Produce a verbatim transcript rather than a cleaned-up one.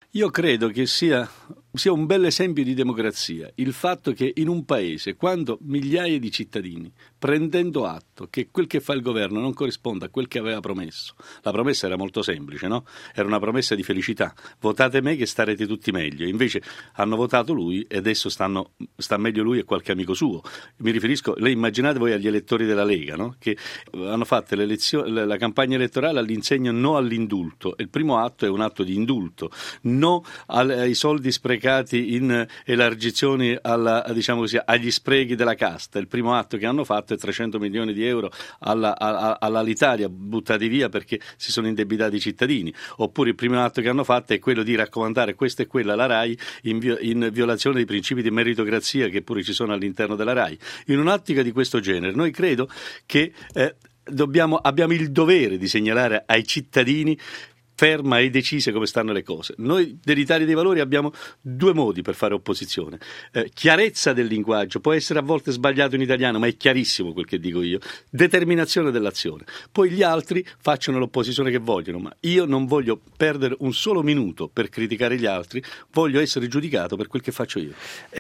Io credo che sia, sia un bel esempio di democrazia il fatto che in un paese, quando migliaia di cittadini, prendendo atto che quel che fa il governo non corrisponde a quel che aveva promesso, la promessa era molto semplice, no? Era una promessa di felicità: votate me che starete tutti meglio. Invece hanno votato lui e adesso stanno, sta meglio lui e qualche amico suo. Mi riferisco, lei immaginate voi agli elettori della Lega, no? Che hanno fatto la campagna elettorale all'insegna no all'indulto, e il primo atto è un atto di indulto, no ai soldi sprecati in elargizioni alla, diciamo così, agli sprechi della casta. Il primo atto che hanno fatto è trecento milioni di euro alla, alla, all'Alitalia buttati via perché si sono indebitati i cittadini. Oppure il primo atto che hanno fatto è quello di raccomandare questa e quella alla RAI in, vi- in violazione dei principi di meritocrazia che pure ci sono all'interno della RAI. In un'ottica di questo genere noi credo che eh, dobbiamo, abbiamo il dovere di segnalare ai cittadini ferma e decise come stanno le cose. Noi dell'Italia dei Valori abbiamo due modi per fare opposizione: eh, chiarezza del linguaggio, può essere a volte sbagliato in italiano ma è chiarissimo quel che dico io, determinazione dell'azione. Poi gli altri facciano l'opposizione che vogliono, ma io non voglio perdere un solo minuto per criticare gli altri, voglio essere giudicato per quel che faccio io.